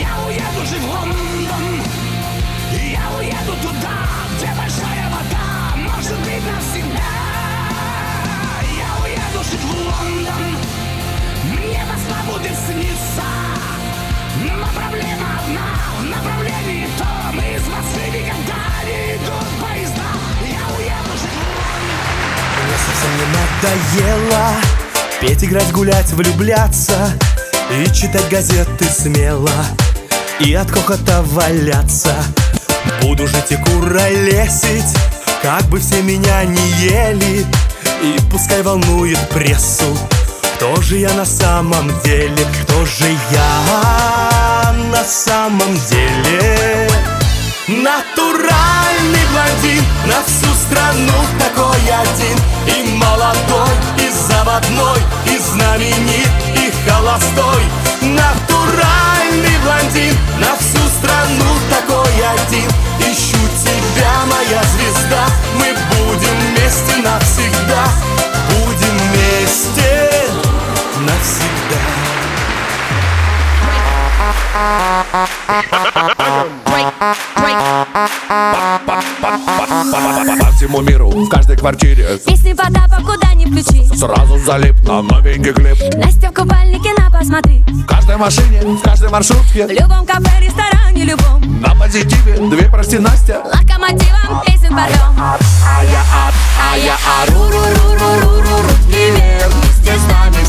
Я уеду жить в Лондон, я уеду туда, где большая вода, может быть навсегда. Я уеду жить в Лондон, мне Москва будет сниться. Но проблема одна, в направлении том, из Москвы никогда не идут поезда. Я уеду жить в Лондон. Мне совсем не надоело петь, играть, гулять, влюбляться и читать газеты смело, и от хохота валяться. Буду жить и куролесить, как бы все меня не ели, и пускай волнует прессу, кто же я на самом деле, кто же я на самом деле. Натуральный блондин, на всю страну такой один, и молодой, и заводной, и знаменит, и холостой. Натуральный блондин, на всю страну такой один. Ищу тебя, моя звезда, мы будем вместе навсегда. Будем вместе навсегда. По всему миру, в каждой квартире Если Потапа куда ни включи, сразу залип на новенький клип. Настя в купальнике, на посмотри. В каждой машине, в каждой маршрутке, В любом кафе, ресторане, любом. на позитиве, две прости, Настя. Локомотивом песен порвем. А я ору-ру-ру-ру-ру-ру, и вместе с нами